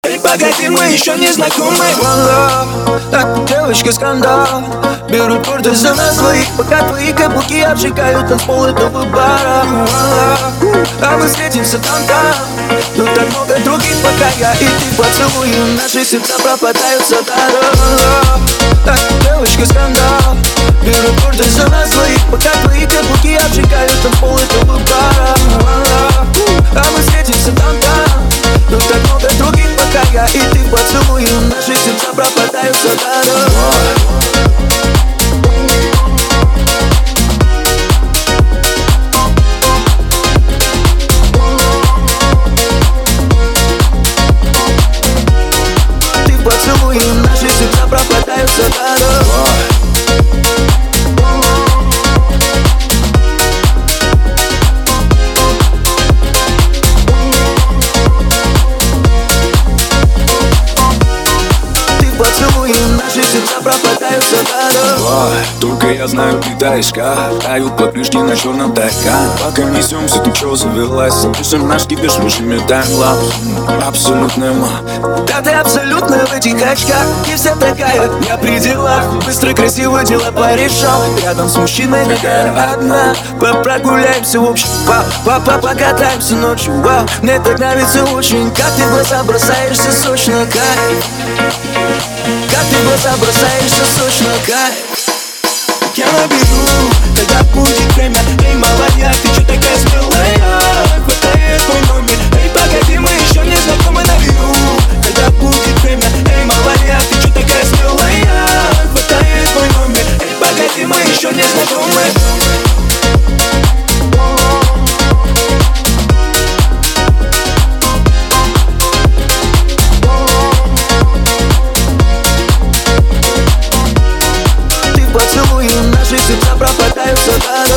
Эй, погоди, мы еще не знакомы. One love, так, девочка, скандал. Берут гордость за нас двоих, пока твои каблуки обжигают танцпол этого бара. One love, а мы встретимся там. Тут так много других, пока я и ты поцелуем. Наши сердца пропадают за даром. One love, так, девочка, скандал. Берут гордость за нас двоих, пока твои каблуки обжигают танцпол этого бара. One love, а мы встретимся там. Тут так много других, пока я и ты поцелуем. Наши сердца пропадают за даром. Ты поцелуем, наши сердца пропадают за даром. Поцелуем, наши сердца пропадают за даром. Только я знаю, китайска тают покрышки на черном тайка. Пока несемся, ты чё завелась? Пишем наш кипиш, вышими таймлапс. Абсолютная Да ты абсолютно в этих очках. И вся такая, я при делах. Быстро, красиво дела порешал. Рядом с мужчиной такая одна. Прогуляемся в общем, покатаемся ночью. Вау, мне так нравится очень. Как ты в глаза бросаешься сочно, кайф. Как ты в глаза бросаешься сочно, кайф. Я наберу, когда будет время. Эй, молодняк, ты чё такая смелая? Хватает мой номер. Эй, погоди, мы еще не знакомы, наберу, когда будет время. Эй, молодняк, ты чё такая смелая? Хватает мой номер. Эй, погоди, мы еще не знакомы. Поцелуем, наши сердца пропадают за даром.